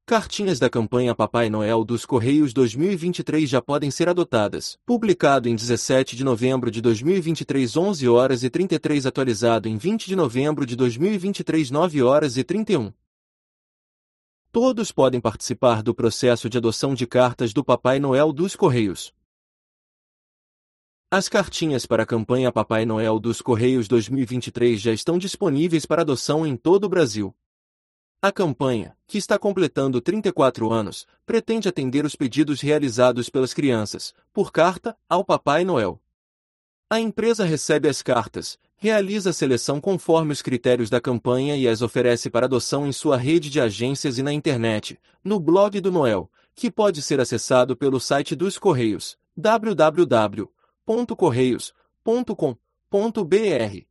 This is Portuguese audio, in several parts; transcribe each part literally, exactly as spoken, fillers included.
Cartinhas da campanha Papai Noel dos Correios dois mil e vinte e três já podem ser adotadas. Publicado em dezessete de novembro de dois mil e vinte e três, onze horas e trinta e três. Atualizado em vinte de novembro de dois mil e vinte e três, nove horas e trinta e um. Todos podem participar do processo de adoção de cartas do Papai Noel dos Correios. As cartinhas para a campanha Papai Noel dos Correios dois mil e vinte e três já estão disponíveis para adoção em todo o Brasil. A campanha, que está completando trinta e quatro anos, pretende atender os pedidos realizados pelas crianças, por carta, ao Papai Noel. A empresa recebe as cartas, realiza a seleção conforme os critérios da campanha e as oferece para adoção em sua rede de agências e na internet, no blog do Noel, que pode ser acessado pelo site dos Correios, w w w ponto correios ponto com ponto b r.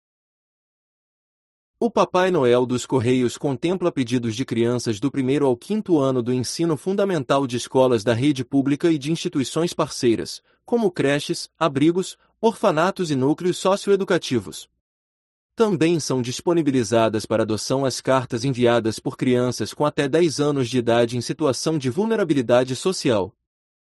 O Papai Noel dos Correios contempla pedidos de crianças do primeiro ao quinto ano do ensino fundamental de escolas da rede pública e de instituições parceiras, como creches, abrigos, orfanatos e núcleos socioeducativos. Também são disponibilizadas para adoção as cartas enviadas por crianças com até dez anos de idade em situação de vulnerabilidade social.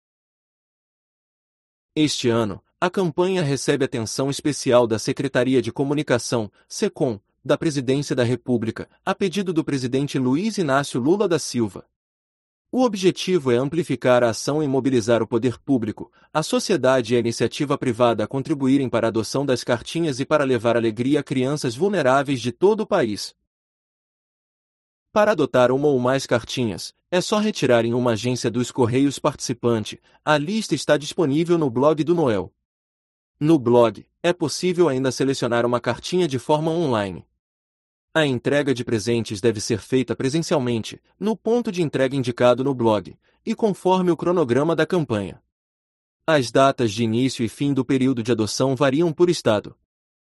Este ano, a campanha recebe atenção especial da Secretaria de Comunicação, SECOM, da Presidência da República, a pedido do presidente Luiz Inácio Lula da Silva. O objetivo é amplificar a ação e mobilizar o poder público, a sociedade e a iniciativa privada a contribuírem para a adoção das cartinhas e para levar alegria a crianças vulneráveis de todo o país. Para adotar uma ou mais cartinhas, é só retirar em uma agência dos Correios participante. A lista está disponível no blog do Noel. No blog, é possível ainda selecionar uma cartinha de forma online. A entrega de presentes deve ser feita presencialmente, no ponto de entrega indicado no blog, e conforme o cronograma da campanha. As datas de início e fim do período de adoção variam por estado.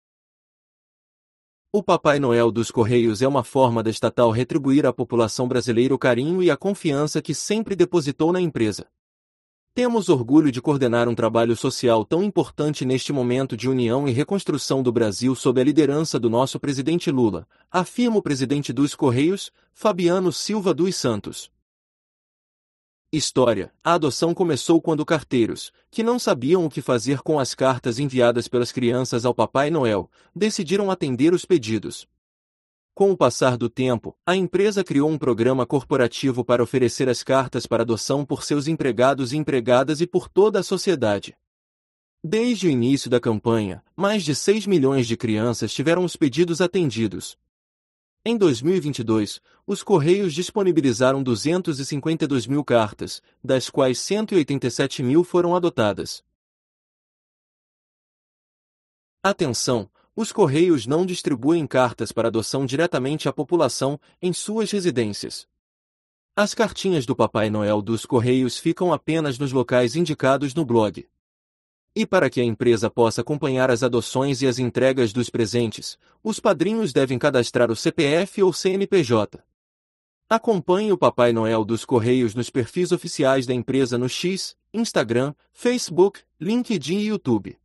O Papai Noel dos Correios é uma forma da estatal retribuir à população brasileira o carinho e a confiança que sempre depositou na empresa. Temos orgulho de coordenar um trabalho social tão importante neste momento de união e reconstrução do Brasil sob a liderança do nosso presidente Lula, afirma o presidente dos Correios, Fabiano Silva dos Santos. História: a adoção começou quando carteiros, que não sabiam o que fazer com as cartas enviadas pelas crianças ao Papai Noel, decidiram atender os pedidos. Com o passar do tempo, a empresa criou um programa corporativo para oferecer as cartas para adoção por seus empregados e empregadas e por toda a sociedade. Desde o início da campanha, mais de seis milhões de crianças tiveram os pedidos atendidos. Em dois mil e vinte e dois, os Correios disponibilizaram duzentas e cinquenta e duas mil cartas, das quais cento e oitenta e sete mil foram adotadas. Atenção! Os Correios não distribuem cartas para adoção diretamente à população, em suas residências. As cartinhas do Papai Noel dos Correios ficam apenas nos locais indicados no blog. E para que a empresa possa acompanhar as adoções e as entregas dos presentes, os padrinhos devem cadastrar o C P F ou C N P J. Acompanhe o Papai Noel dos Correios nos perfis oficiais da empresa no X, Instagram, Facebook, LinkedIn e YouTube.